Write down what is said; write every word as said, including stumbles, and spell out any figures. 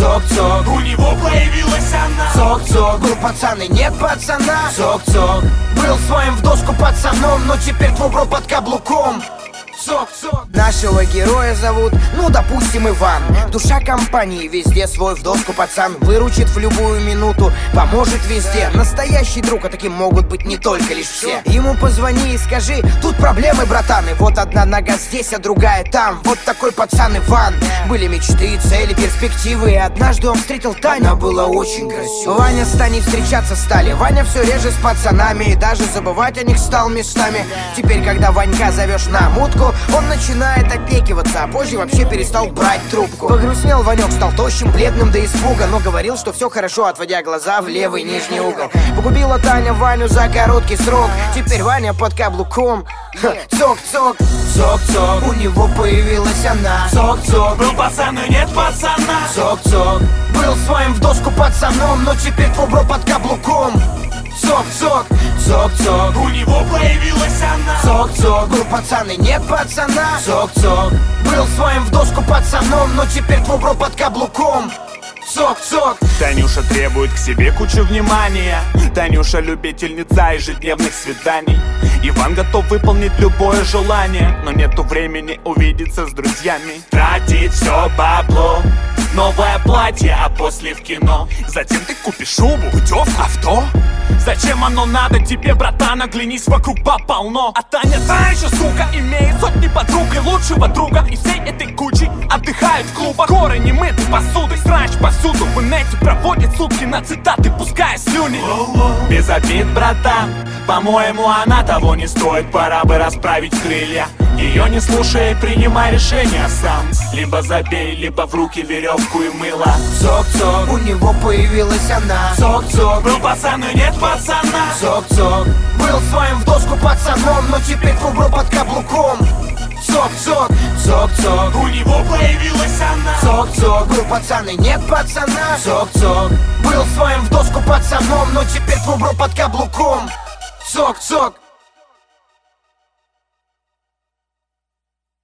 Цок-цок, у него появилась она. Цок-цок, был пацан и нет пацана. Цок-цок, был своим в доску пацаном, но теперь твой бро под каблуком. Цок-цок. Нашего героя зовут, ну допустим, Иван. Душа компании, везде свой в доску пацан. Выручит в любую минуту, поможет везде. Настоящий друг, а таким могут быть не только лишь все. Ему позвони и скажи, тут проблемы, братан. И вот одна нога здесь, а другая там. Вот такой пацан Иван. Были мечты, цели, перспективы. И однажды он встретил Таню, она была очень красивой. Ваня с Таней встречаться стали. Ваня все реже с пацанами, и даже забывать о них стал местами. Теперь, когда Ванька зовешь на мутку, он начинает отнекиваться, а позже вообще перестал брать трубку. Погрустнел Ванек, стал тощим, бледным до испуга, но говорил, что все хорошо, отводя глаза в левый нижний угол. Погубила Таня Ваню за короткий срок. Теперь Ваня под каблуком. Цок-цок, цок-цок, у него появилась она. Цок-цок, Был пацан и нет пацана. цок-цок, был своим в доску пацаном, но теперь твой бро под каблуком. Цок-цок, цок-цок, У него появилась она. Цок-цок, был пацан и нет пацана. Цок-цок, был своим в доску пацаном, но теперь твой бро под каблуком. Цок-цок. Танюша требует к себе кучу внимания. Танюша любительница ежедневных свиданий. Иван готов выполнить любое желание, но нету времени увидеться с друзьями. Тратить все бабло, новое платье, а после в кино. Затем ты купишь шубу, путевку, авто. Зачем оно надо тебе, братан? Оглянись, вокруг баб полно. А Таня та еще сука, имеет сотни подруг и лучшего друга. И всей этой кучей отдыхают в клубах. Горы не мыты посудой, срач повсюду. В инете проводит сутки на цитаты, пуская слюни. Без обид, братан, по-моему, она того не стоит. Пора бы расправить крылья. Ее не слушай, принимай решение сам. Либо забей, либо в руки веревку и мыло. Цок-цок, у него появилась она. Цок-цок, Был пацан и нет пацана. цок-цок, был своим в доску пацаном, но теперь твой бро под каблуком. Цок-цок, цок-цок, У него появилась она. цок-цок, был пацан и нет пацана. Цок-цок, был своим в доску пацаном, но теперь твой бро под каблуком. Цок-цок.